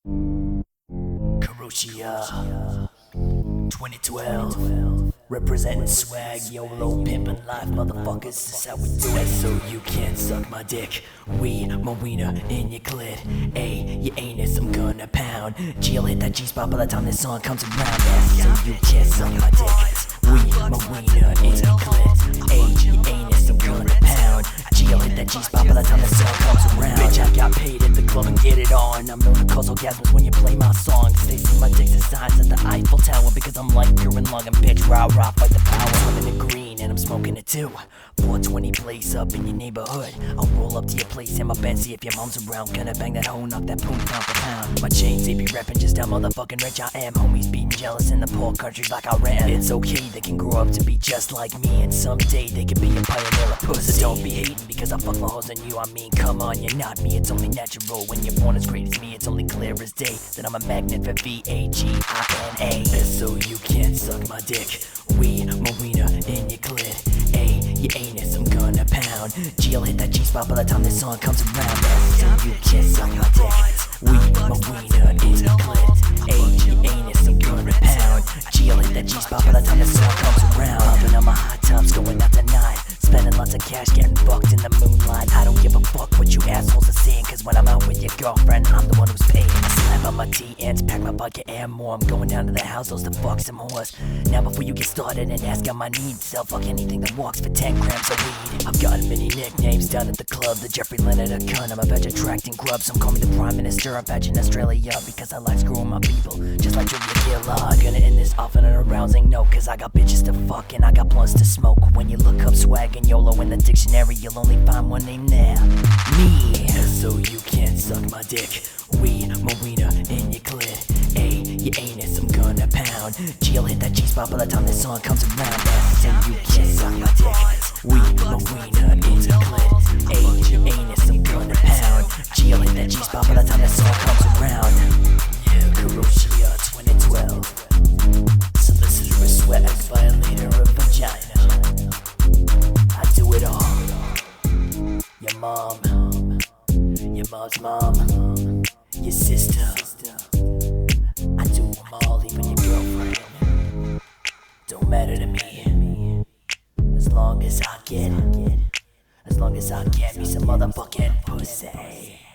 Karushia 2012, representing swag, YOLO, pimpin' life, motherfuckers, this is how we do it. So you can't suck my dick, weed, Marina in your clit. A, your anus, I'm gonna pound. G'll hit that G-spot by the time this song comes around. So you can't suck my dick, weed, Marina in your clit. A, your anus, I'm gonna pound. G'll hit that G-spot by the time this song comes around. Bitch, I got paid at the club and get it on. I'm known to cause orgasms when you play my songs. They see my dick's the size of the Eiffel Tower because I'm like pure and long and bitch, rah rah, fight the power. I'm in the green and I'm smoking it too. 420 place up in your neighborhood. I'll roll up to your place in my bed, see if your mom's around. Gonna bang that hoe, knock that poon pound for pound. My chains, they be reppin' just how motherfucking rich I am. Homies being jealous in the poor countries like Iran. It's okay, they can grow up to be just like me, and someday they can be a pioneer of pussy. So don't be hating because I fuck more hoes than you. I mean, come on, you're not me, it's only natural. When you're born as great as me, it's only clear as day that I'm a magnet for V-A-G-I-N-A. So you can't suck my dick, weed, Marina in your clit. A, your anus, I'm gonna pound. G'll hit that G-spot by the time this song comes around. So you can't suck my dick, weed, Marina in your clit. A, your anus, I'm gonna pound. G'll hit that G-spot by the time this song comes around. Popping on my hot tubs, going out tonight. Spending lots of cash, getting fucked in the moonlight. I don't give a fuck what you assholes are saying, cause when I'm out with your girlfriend, I'm the one who's paying. I slap on my T-ends, pack my bucket and more. I'm going down to the house, those to fuck some whores. Now before you get started and ask on my needs, I'll fuck anything that walks for 10 grams of weed. I've gotten many nicknames down at the club. The Jeffrey Leonard a cunt, I'm a veg attracting grub. Some call me the Prime Minister, I'm veg in Australia because I like screwing my people, just like Julia Gillard. I'm gonna end this off on an arousing note, cause I got bitches to fuck and I got blunts to smoke. When you look up swag and YOLO in the dictionary, you'll only find one name there, me. So you can't suck my dick, weed, Marina in your clit. A, your anus, I'm gonna pound. G'll hit that G-spot by the time this song comes around. So you can't suck my dick, weed, Marina in your clit. A, your anus, I'm gonna pound. G'll hit that G-spot by the time this song comes around. Yeah, Karushia 2012, solicitor of swag, violator of vagina. I do it all. Your mom, your mom's mom, your sister. I do them all, even your girlfriend. Don't matter to me, as long as I get me some motherfucking pussy.